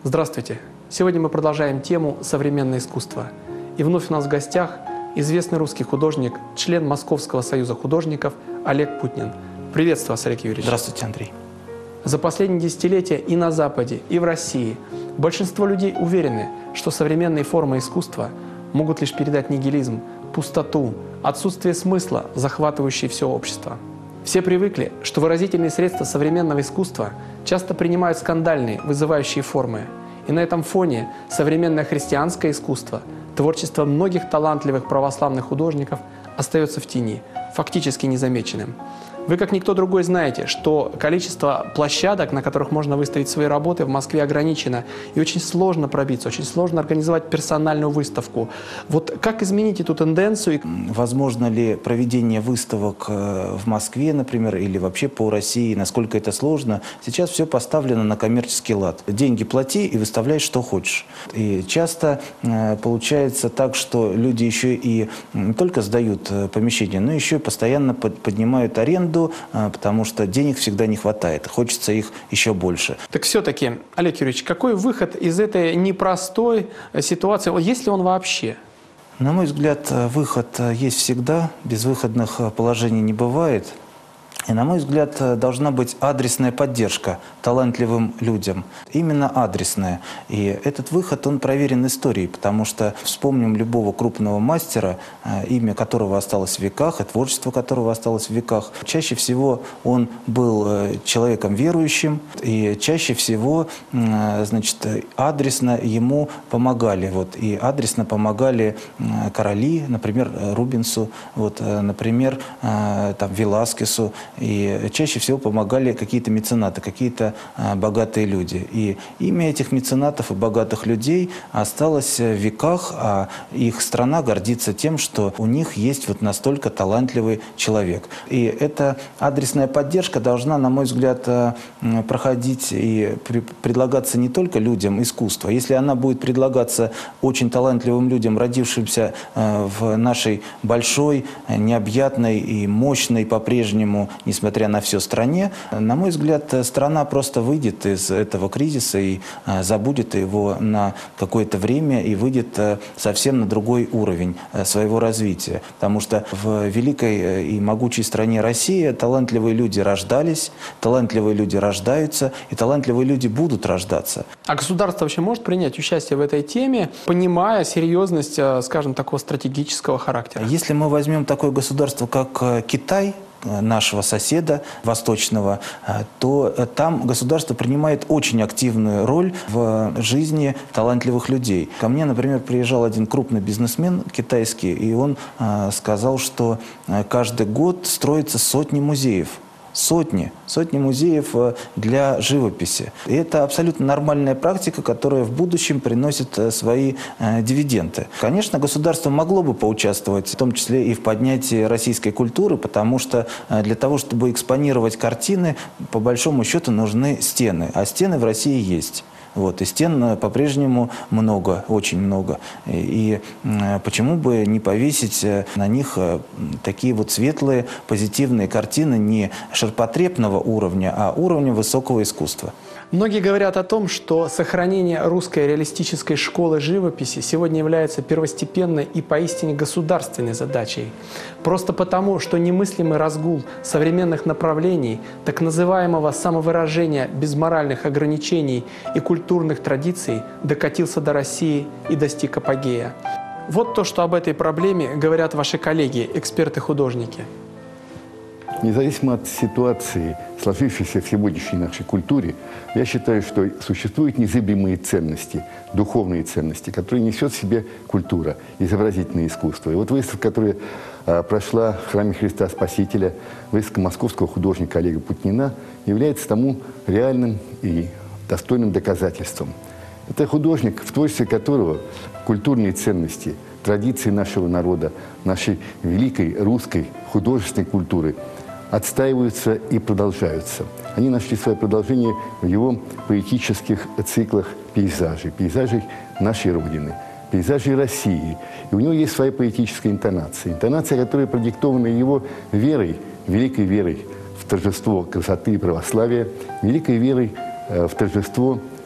Здравствуйте! Сегодня мы продолжаем тему «Современное искусство». И вновь у нас в гостях известный русский художник, член Московского союза художников Олег Путнин. Приветствую вас, Олег Юрьевич. Здравствуйте, Андрей. За последние десятилетия и на Западе, и в России большинство людей уверены, что современные формы искусства могут лишь передать нигилизм, пустоту, отсутствие смысла, захватывающие все общество. Все привыкли, что выразительные средства современного искусства часто принимают скандальные, вызывающие формы. И на этом фоне современное христианское искусство, творчество многих талантливых православных художников остается в тени, фактически незамеченным. Вы, как никто другой, знаете, что количество площадок, на которых можно выставить свои работы, в Москве ограничено. И очень сложно пробиться, очень сложно организовать персональную выставку. Вот как изменить эту тенденцию? Возможно ли проведение выставок в Москве, например, или вообще по России? Насколько это сложно? Сейчас все поставлено на коммерческий лад. Деньги плати и выставляй, что хочешь. И часто получается так, что люди еще и не только сдают помещения, но еще и постоянно поднимают аренду, потому что денег всегда не хватает. Хочется их еще больше. Так все-таки, Олег Юрьевич, какой выход из этой непростой ситуации? Есть ли он вообще? На мой взгляд, выход есть всегда. Безвыходных положений не бывает. И, на мой взгляд, должна быть адресная поддержка талантливым людям. Именно адресная. И этот выход, он проверен историей, потому что вспомним любого крупного мастера, имя которого осталось в веках, и творчество которого осталось в веках. Чаще всего он был человеком верующим, и чаще всего, значит, адресно ему помогали. И адресно помогали короли, например, Рубенсу, например, Веласкесу. И чаще всего помогали какие-то меценаты, какие-то богатые люди. И имя этих меценатов и богатых людей осталось в веках, а их страна гордится тем, что у них есть настолько талантливый человек. И эта адресная поддержка должна, на мой взгляд, проходить и предлагаться не только людям искусства. Если она будет предлагаться очень талантливым людям, родившимся в нашей большой, необъятной и мощной по-прежнему, несмотря на все, стране, на мой взгляд, страна просто выйдет из этого кризиса и забудет его на какое-то время и выйдет совсем на другой уровень своего развития. Потому что в великой и могучей стране Россия талантливые люди рождались, талантливые люди рождаются, и талантливые люди будут рождаться. А государство вообще может принять участие в этой теме, понимая серьезность, скажем, такого стратегического характера? Если мы возьмем такое государство, как Китай, нашего соседа восточного, то там государство принимает очень активную роль в жизни талантливых людей. Ко мне, например, приезжал один крупный бизнесмен китайский, и он сказал, что каждый год строятся сотни музеев. Сотни музеев для живописи. И это абсолютно нормальная практика, которая в будущем приносит свои дивиденды. Конечно, государство могло бы поучаствовать, в том числе и в поднятии российской культуры, потому что для того, чтобы экспонировать картины, по большому счету нужны стены. А стены в России есть. И стен по-прежнему много, очень много. И почему бы не повесить на них такие светлые, позитивные картины не ширпотребного уровня, а уровня высокого искусства? Многие говорят о том, что сохранение русской реалистической школы живописи сегодня является первостепенной и поистине государственной задачей. Просто потому, что немыслимый разгул современных направлений, так называемого самовыражения без моральных ограничений и культурных традиций докатился до России и достиг апогея. Вот то, что об этой проблеме говорят ваши коллеги, эксперты-художники. Независимо от ситуации, сложившейся в сегодняшней нашей культуре, я считаю, что существуют незыблемые ценности, духовные ценности, которые несет в себе культура, изобразительное искусство. И выставка, которая прошла в храме Христа Спасителя, выставка московского художника Олега Путнина, является тому реальным и достойным доказательством. Это художник, в творчестве которого культурные ценности, традиции нашего народа, нашей великой русской художественной культуры отстаиваются и продолжаются. Они нашли свое продолжение в его поэтических циклах пейзажей нашей Родины, пейзажей России. И у него есть своя поэтическая интонация, которая продиктована его верой, великой верой в торжество красоты и православия, великой верой в торжество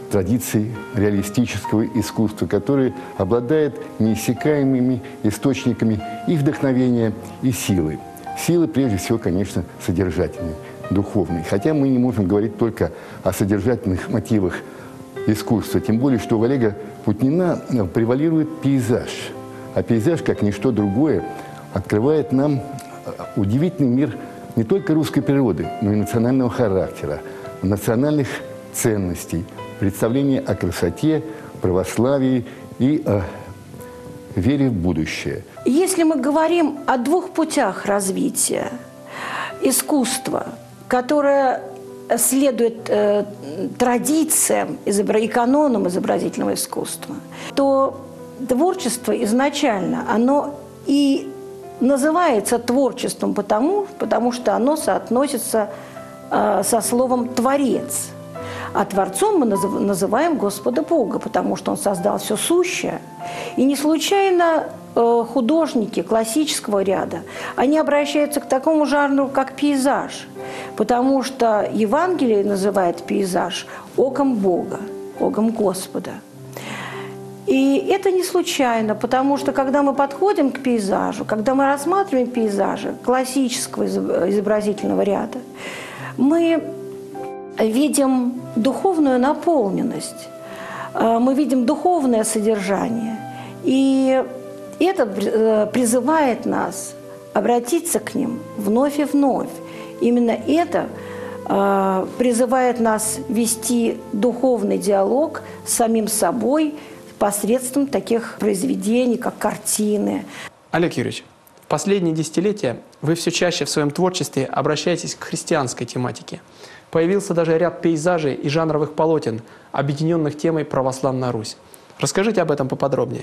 традиций реалистического искусства, который обладает неиссякаемыми источниками и вдохновения, и силы. Силы, прежде всего, конечно, содержательные, духовные. Хотя мы не можем говорить только о содержательных мотивах искусства. Тем более, что у Олега Путнина превалирует пейзаж. А пейзаж, как ничто другое, открывает нам удивительный мир не только русской природы, но и национального характера, национальных ценностей, представления о красоте, православии и о вере в будущее. Если мы говорим о двух путях развития искусства, которое следует традициям и канонам изобразительного искусства, то творчество изначально, оно и называется творчеством потому что оно соотносится со словом «творец». А Творцом мы называем Господа Бога, потому что Он создал все сущее. И не случайно художники классического ряда, они обращаются к такому жанру, как пейзаж, потому что Евангелие называет пейзаж оком Бога, оком Господа. И это не случайно, потому что когда мы подходим к пейзажу, когда мы рассматриваем пейзажи классического изобразительного ряда, мы видим духовную наполненность, мы видим духовное содержание. И это призывает нас обратиться к ним вновь и вновь. Именно это призывает нас вести духовный диалог с самим собой посредством таких произведений, как картины. Олег Юрьевич, в последние десятилетия вы все чаще в своем творчестве обращаетесь к христианской тематике. Появился даже ряд пейзажей и жанровых полотен, объединенных темой «Православная Русь». Расскажите об этом поподробнее.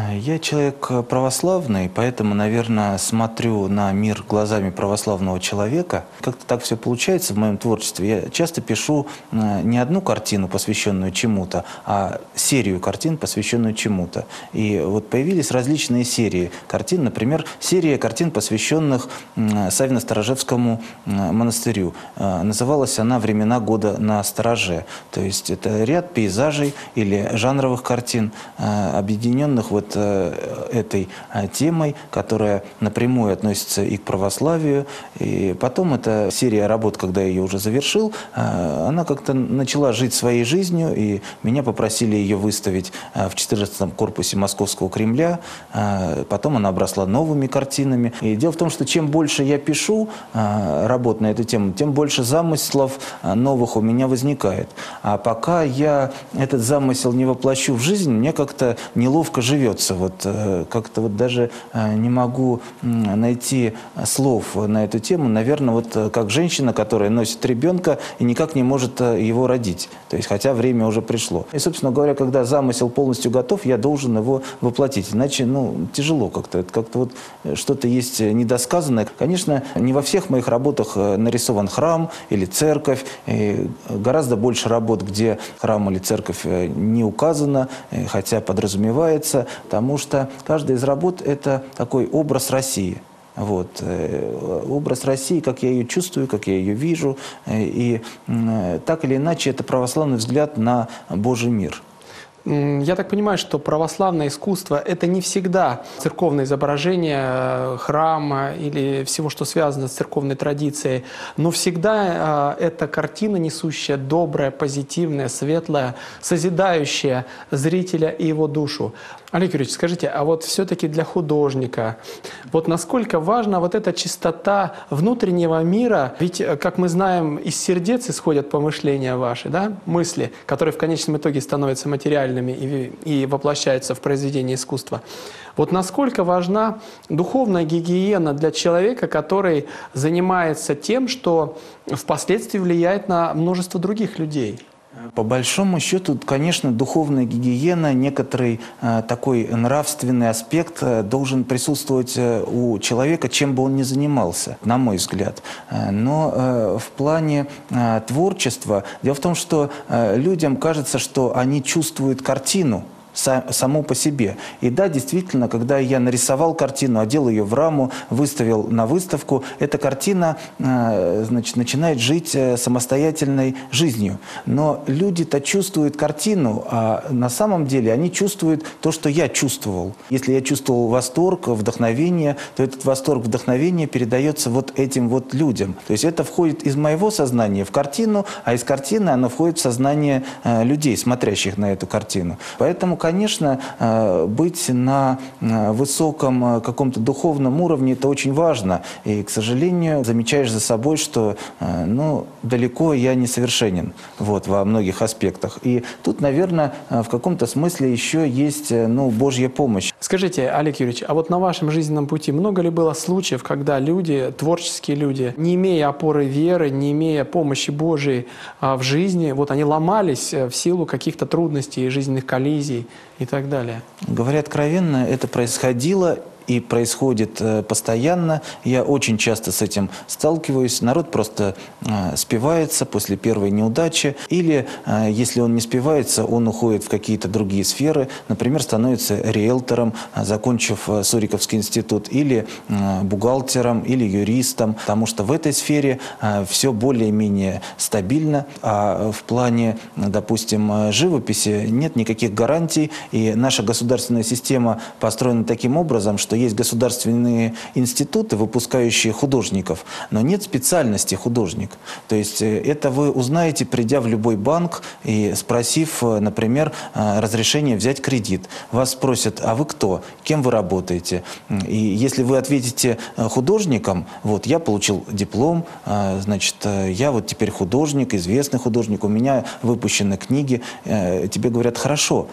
Я человек православный, поэтому, наверное, смотрю на мир глазами православного человека. Как-то так все получается в моем творчестве. Я часто пишу не одну картину, посвященную чему-то, а серию картин, посвященную чему-то. И вот появились различные серии картин. Например, серия картин, посвященных Савино-Сторожевскому монастырю. Называлась она «Времена года на стороже». То есть это ряд пейзажей или жанровых картин, объединенных вот этой темой, которая напрямую относится и к православию. И потом эта серия работ, когда я ее уже завершил, она как-то начала жить своей жизнью, и меня попросили ее выставить в 14-м корпусе Московского Кремля. Потом она обросла новыми картинами. И дело в том, что чем больше я пишу работ на эту тему, тем больше замыслов новых у меня возникает. А пока я этот замысел не воплощу в жизнь, мне как-то неловко живется. Вот как-то вот даже не могу найти слов на эту тему. Наверное, вот как женщина, которая носит ребенка и никак не может его родить. То есть, хотя время уже пришло. И, собственно говоря, когда замысел полностью готов, я должен его воплотить. Иначе, тяжело как-то. Как-то вот что-то есть недосказанное. Конечно, не во всех моих работах нарисован храм или церковь. И гораздо больше работ, где храм или церковь не указано, хотя подразумевается, потому что каждая из работ – это такой образ России. Вот. Образ России, как я ее чувствую, как я ее вижу. И так или иначе, это православный взгляд на Божий мир. Я так понимаю, что православное искусство – это не всегда церковное изображение храма или всего, что связано с церковной традицией, но всегда это картина, несущая доброе, позитивное, светлое, созидающее зрителя и его душу. Олег Юрьевич, скажите, а вот все-таки для художника, вот насколько важна вот эта чистота внутреннего мира? Ведь, как мы знаем, из сердец исходят помышления ваши, да, мысли, которые в конечном итоге становятся материальными и воплощаются в произведении искусства. Вот насколько важна духовная гигиена для человека, который занимается тем, что впоследствии влияет на множество других людей? По большому счету, конечно, духовная гигиена, некоторый такой нравственный аспект должен присутствовать у человека, чем бы он ни занимался, на мой взгляд. Но в плане творчества, дело в том, что людям кажется, что они чувствуют картину само по себе. И да, действительно, когда я нарисовал картину, одел ее в раму, выставил на выставку, эта картина, значит, начинает жить самостоятельной жизнью. Но люди-то чувствуют картину, а на самом деле они чувствуют то, что я чувствовал. Если я чувствовал восторг, вдохновение, то этот восторг, вдохновение передается вот этим вот людям. То есть это входит из моего сознания в картину, а из картины оно входит в сознание людей, смотрящих на эту картину. Поэтому, конечно, быть на высоком каком-то духовном уровне – это очень важно. И, к сожалению, замечаешь за собой, что далеко я не совершенен во многих аспектах. И тут, наверное, в каком-то смысле еще есть Божья помощь. Скажите, Олег Юрьевич, а вот на вашем жизненном пути много ли было случаев, когда люди, творческие люди, не имея опоры веры, не имея помощи Божией в жизни, они ломались в силу каких-то трудностей, жизненных коллизий и так далее? Говоря откровенно, это происходило и происходит постоянно. Я очень часто с этим сталкиваюсь. Народ просто спивается после первой неудачи. Или, если он не спивается, он уходит в какие-то другие сферы. Например, становится риэлтором, закончив Суриковский институт, или бухгалтером, или юристом. Потому что в этой сфере все более-менее стабильно. А в плане, допустим, живописи нет никаких гарантий. И наша государственная система построена таким образом, что есть государственные институты, выпускающие художников, но нет специальности художник. То есть это вы узнаете, придя в любой банк и спросив, например, разрешение взять кредит. Вас спросят: а вы кто? Кем вы работаете? И если вы ответите художником, я получил диплом, значит, я теперь художник, известный художник, у меня выпущены книги, тебе говорят: хорошо.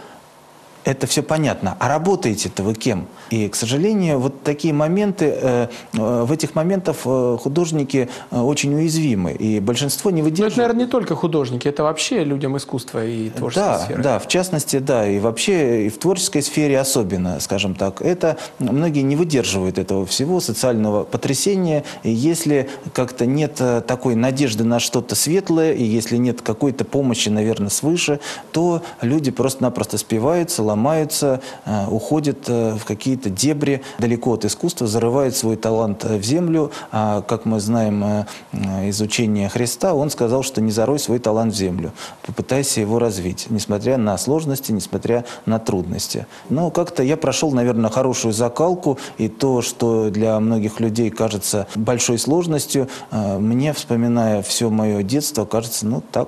Это все понятно. А работаете-то вы кем? И, к сожалению, такие моменты, в этих моментах художники очень уязвимы. И большинство не выдерживает. Это, наверное, не только художники, это вообще людям искусства и творческой сферы. Да, в частности, да. И вообще и в творческой сфере особенно, скажем так. Это многие не выдерживают этого всего, социального потрясения. И если как-то нет такой надежды на что-то светлое, и если нет какой-то помощи, наверное, свыше, то люди просто-напросто спиваются, ломаются, уходят в какие-то дебри далеко от искусства, зарывают свой талант в землю. А, как мы знаем из учения Христа, он сказал, что не зарой свой талант в землю, попытайся его развить, несмотря на сложности, несмотря на трудности. Но как-то я прошел, наверное, хорошую закалку, и то, что для многих людей кажется большой сложностью, мне, вспоминая все мое детство, кажется,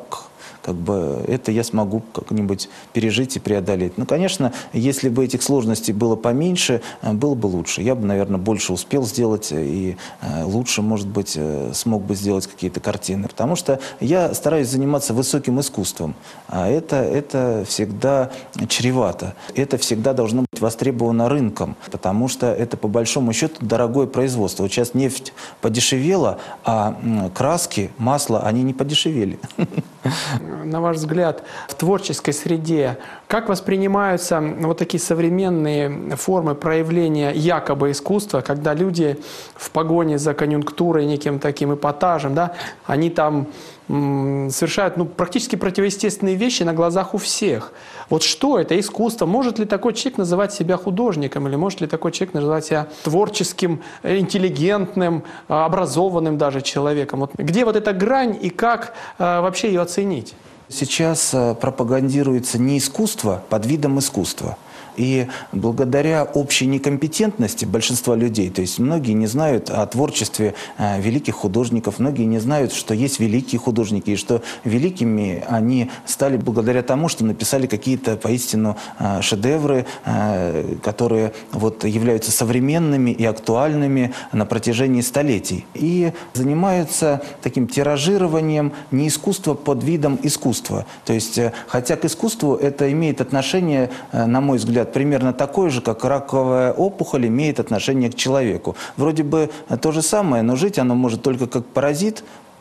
это я смогу как-нибудь пережить и преодолеть. Конечно, если бы этих сложностей было поменьше, было бы лучше. Я бы, наверное, больше успел сделать и лучше, может быть, смог бы сделать какие-то картины. Потому что я стараюсь заниматься высоким искусством, а это всегда чревато. Это всегда должно быть востребовано рынком, потому что это, по большому счету, дорогое производство. Сейчас нефть подешевела, а краски, масло, они не подешевели. На ваш взгляд, в творческой среде как воспринимаются такие современные формы проявления якобы искусства, когда люди в погоне за конъюнктурой, неким таким эпатажем, они там совершают практически противоестественные вещи на глазах у всех. Что это искусство? Может ли такой человек называть себя художником? Или может ли такой человек называть себя творческим, интеллигентным, образованным даже человеком? Где эта грань и как вообще ее оценить? Сейчас пропагандируется не искусство под видом искусства. И благодаря общей некомпетентности большинства людей, то есть многие не знают о творчестве великих художников, многие не знают, что есть великие художники, и что великими они стали благодаря тому, что написали какие-то поистину шедевры, которые являются современными и актуальными на протяжении столетий. И занимаются таким тиражированием не искусства под видом искусства. То есть, хотя к искусству это имеет отношение, на мой взгляд, примерно такое же, как раковая опухоль имеет отношение к человеку. Вроде бы то же самое, но жить оно может только как паразит,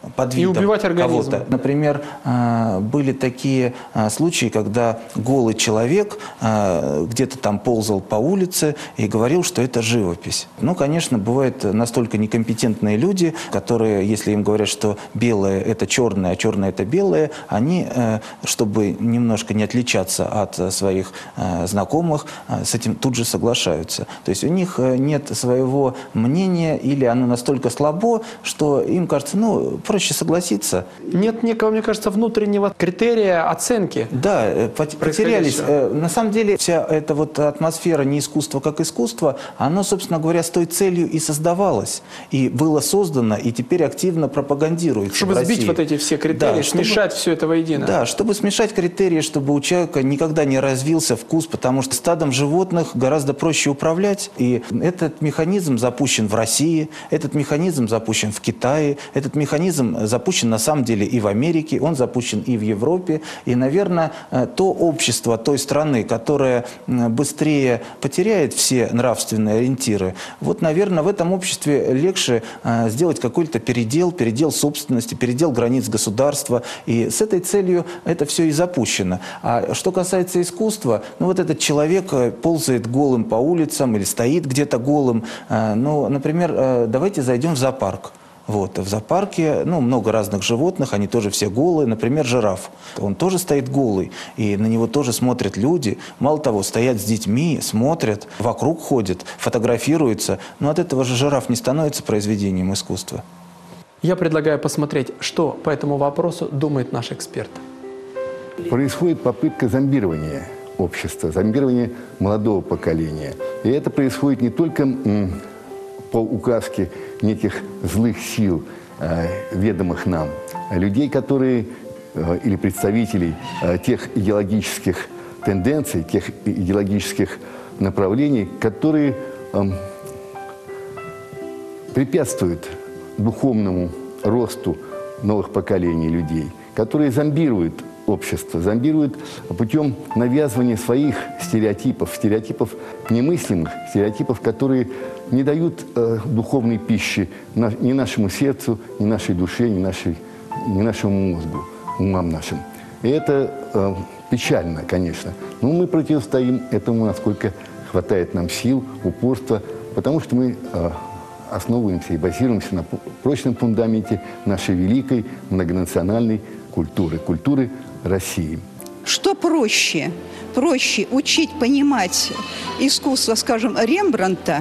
подвидом и убивать организм. кого-то. Например, были такие случаи, когда голый человек где-то там ползал по улице и говорил, что это живопись. Ну, конечно, бывают настолько некомпетентные люди, которые, если им говорят, что белое – это черное, а черное – это белое, они, чтобы немножко не отличаться от своих знакомых, с этим тут же соглашаются. То есть у них нет своего мнения, или оно настолько слабо, что им кажется, ну, проще согласиться. Нет некого, мне кажется, внутреннего критерия оценки. Да, потерялись. На самом деле вся эта вот атмосфера не искусства как искусство, оно, собственно говоря, с той целью и создавалось. И было создано, и теперь активно пропагандируется. Чтобы сбить вот эти все критерии, да, смешать все это воедино. Да, чтобы смешать критерии, чтобы у человека никогда не развился вкус, потому что стадом животных гораздо проще управлять. И этот механизм запущен в России, этот механизм запущен в Китае, этот механизм запущен на самом деле и в Америке, он запущен и в Европе. И, наверное, то общество той страны, которое быстрее потеряет все нравственные ориентиры, вот, наверное, в этом обществе легче сделать какой-то передел собственности, передел границ государства. И с этой целью это все и запущено. А что касается искусства, ну вот этот человек ползает голым по улицам или стоит где-то голым. Ну, например, давайте зайдем в зоопарк. Вот. В зоопарке, ну, много разных животных, они тоже все голые. Например, жираф. Он тоже стоит голый, и на него тоже смотрят люди. Мало того, стоят с детьми, смотрят, вокруг ходят, фотографируются. Но от этого же жираф не становится произведением искусства. Я предлагаю посмотреть, что по этому вопросу думает наш эксперт. Происходит попытка зомбирования общества, зомбирования молодого поколения. И это происходит не только по указке неких злых сил, ведомых нам, людей, которые, или представителей тех идеологических тенденций, тех идеологических направлений, которые препятствуют духовному росту новых поколений людей, которые зомбируют общество, зомбируют путем навязывания своих стереотипов немыслимых, стереотипов, которые не дают духовной пищи ни нашему сердцу, ни нашей душе, ни нашему мозгу, умам нашим. И это печально, конечно. Но мы противостоим этому, насколько хватает нам сил, упорства, потому что мы основываемся и базируемся на прочном фундаменте нашей великой многонациональной культуры России. Что проще? Проще учить понимать искусство, скажем, Рембрандта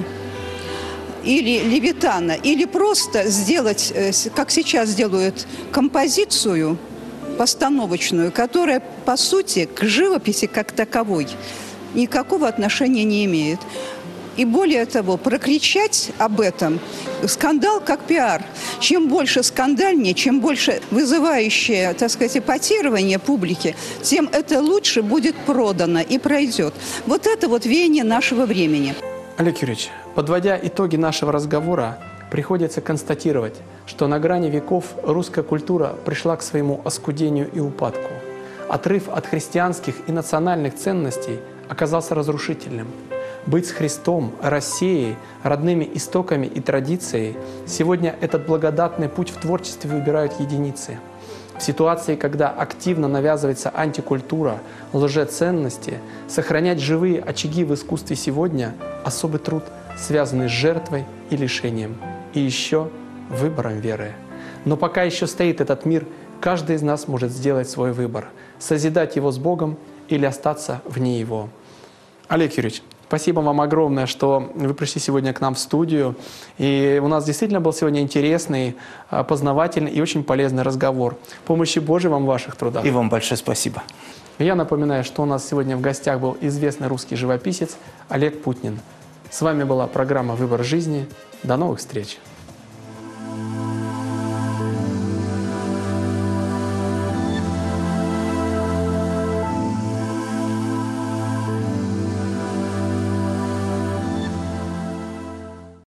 или Левитана, или просто сделать, как сейчас делают, композицию постановочную, которая, по сути, к живописи как таковой никакого отношения не имеет. И более того, прокричать об этом скандал как пиар. Чем больше скандальнее, чем больше вызывающее, так сказать, эпатирование публики, тем это лучше будет продано и пройдет. Вот это вот веяние нашего времени. Олег Юрьевич, подводя итоги нашего разговора, приходится констатировать, что на грани веков русская культура пришла к своему оскудению и упадку. Отрыв от христианских и национальных ценностей оказался разрушительным. Быть с Христом, Россией, родными истоками и традицией – сегодня этот благодатный путь в творчестве выбирают единицы. В ситуации, когда активно навязывается антикультура, лжеценности, сохранять живые очаги в искусстве сегодня – особый труд, связанный с жертвой и лишением, и еще выбором веры. Но пока еще стоит этот мир, каждый из нас может сделать свой выбор – созидать его с Богом или остаться вне его. Олег Юрьевич, спасибо вам огромное, что вы пришли сегодня к нам в студию. И у нас действительно был сегодня интересный, познавательный и очень полезный разговор. Помощи Божией вам в ваших трудах. И вам большое спасибо. Я напоминаю, что у нас сегодня в гостях был известный русский живописец Олег Путнин. С вами была программа «Выбор жизни». До новых встреч!